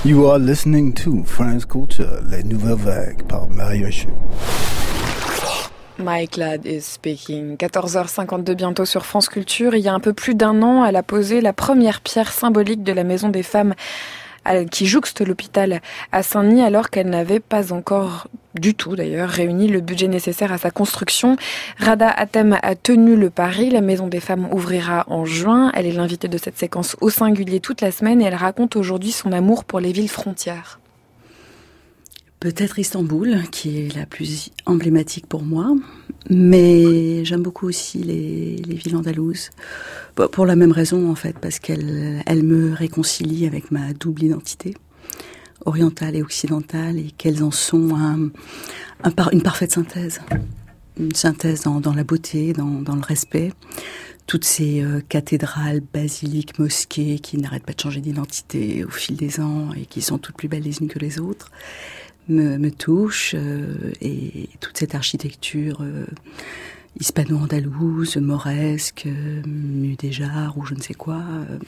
You are listening to France Culture, Les Nouvelles Vagues par Marie Richer. Mike Ladd is speaking. 14h52 bientôt sur France Culture. Il y a un peu plus d'un an, elle a posé la première pierre symbolique de la Maison des Femmes qui jouxte l'hôpital à Saint-Denis, alors qu'elle n'avait pas encore du tout d'ailleurs réuni le budget nécessaire à sa construction. Rada Hatem a tenu le pari. La Maison des Femmes ouvrira en juin. Elle est l'invitée de cette séquence au singulier toute la semaine et elle raconte aujourd'hui son amour pour les villes frontières. Peut-être Istanbul, qui est la plus emblématique pour moi, mais j'aime beaucoup aussi les villes andalouses. Pour la même raison, en fait, parce qu'elles me réconcilient avec ma double identité, orientale et occidentale, et qu'elles en sont une parfaite synthèse. Une synthèse dans la beauté, dans le respect. Toutes ces cathédrales, basiliques, mosquées qui n'arrêtent pas de changer d'identité au fil des ans et qui sont toutes plus belles les unes que les autres, me touche, et toute cette architecture hispano-andalouse, mauresque, mudéjar ou je ne sais quoi,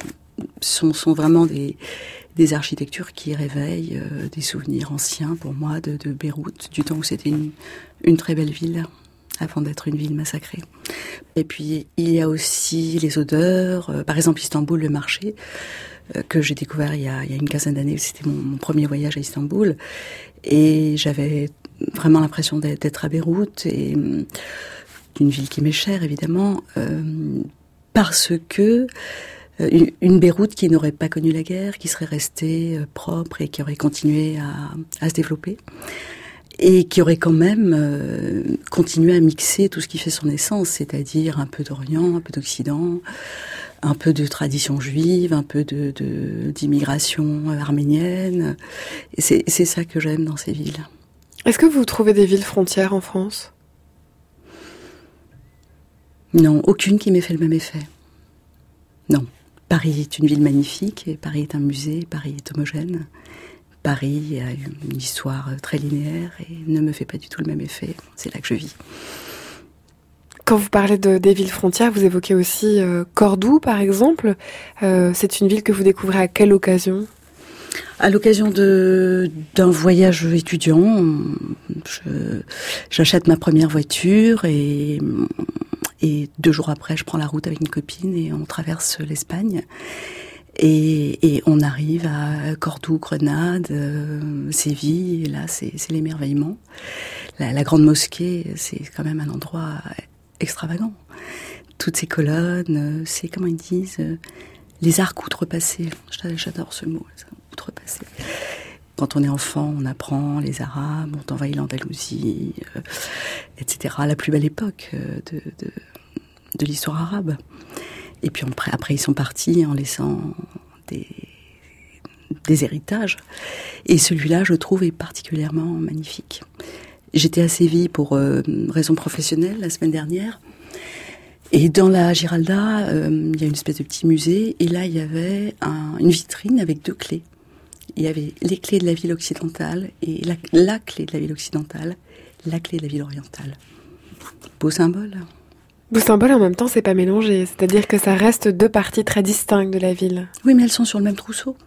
sont vraiment des architectures qui réveillent des souvenirs anciens pour moi de Beyrouth, du temps où c'était une très belle ville avant d'être une ville massacrée. Et puis il y a aussi les odeurs, par exemple Istanbul, le marché, que j'ai découvert il y a une quinzaine d'années. C'était mon premier voyage à Istanbul. Et j'avais vraiment l'impression d'être à Beyrouth, et d'une ville qui m'est chère, évidemment, parce que une Beyrouth qui n'aurait pas connu la guerre, qui serait restée propre et qui aurait continué à se développer, et qui aurait quand même continué à mixer tout ce qui fait son essence, c'est-à-dire un peu d'Orient, un peu d'Occident, un peu de tradition juive, un peu d'immigration arménienne. Et c'est ça que j'aime dans ces villes. Est-ce que vous trouvez des villes frontières en France ? Non, aucune qui m'ait fait le même effet. Non. Paris est une ville magnifique, et Paris est un musée, Paris est homogène. Paris a une histoire très linéaire et ne me fait pas du tout le même effet. C'est là que je vis. Quand vous parlez des villes frontières, vous évoquez aussi Cordoue, par exemple. C'est une ville que vous découvrez à quelle occasion ? À l'occasion d'un voyage étudiant. J'achète ma première voiture et 2 jours après, je prends la route avec une copine et on traverse l'Espagne. Et on arrive à Cordoue, Grenade, Séville, et là c'est l'émerveillement. La grande mosquée, c'est quand même un endroit extravagant. Toutes ces colonnes, c'est, comment ils disent, les arcs outrepassés. J'adore ce mot, outrepassés. Quand on est enfant, on apprend les Arabes, on envahit l'Andalousie, etc. La plus belle époque de l'histoire arabe. Et puis après, ils sont partis en laissant des héritages. Et celui-là, je trouve, est particulièrement magnifique. J'étais à Séville pour raison professionnelle la semaine dernière. Et dans la Giralda, il y a une espèce de petit musée. Et là, il y avait une vitrine avec 2 clés. Il y avait les clés de la ville occidentale et la clé de la ville occidentale, la clé de la ville orientale. Beau symbole. Beau symbole, en même temps, c'est pas mélangé. C'est-à-dire que ça reste 2 parties très distinctes de la ville. Oui, mais elles sont sur le même trousseau.